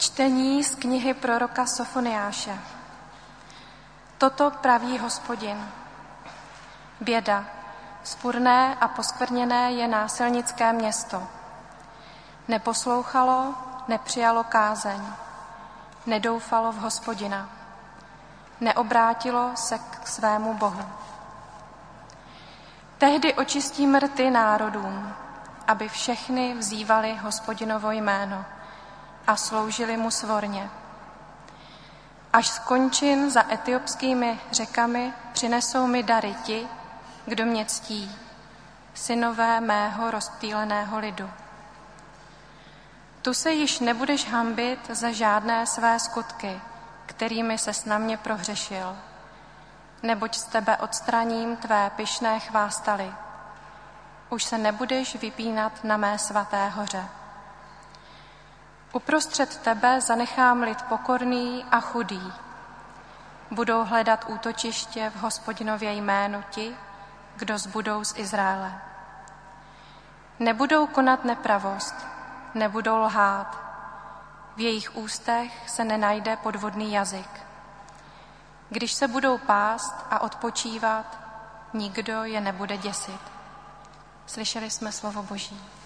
Čtení z knihy proroka Sofoniáše. Toto praví Hospodin. Běda, vzpurné a poskvrněné je násilnické město. Neposlouchalo, nepřijalo kázeň, nedoufalo v Hospodina, neobrátilo se k svému Bohu. Tehdy očistím rty národům, aby všechny vzývali Hospodinovo jméno a sloužili mu svorně. Až skončím za etiopskými řekami, přinesou mi dary ti, kdo mě ctí, synové mého rozptýleného lidu. Tu se již nebudeš hanbit za žádné své skutky, kterými ses na mě prohřešil, neboť z tebe odstraním tvé pyšné chvástaly. Už se nebudeš vypínat na mé svaté hoře. Uprostřed tebe zanechám lid pokorný a chudý. Budou hledat útočiště v Hospodinově jménu ti, kdo zbudou z Izraele. Nebudou konat nepravost, nebudou lhát. V jejich ústech se nenajde podvodný jazyk. Když se budou pást a odpočívat, nikdo je nebude děsit. Slyšeli jsme slovo Boží.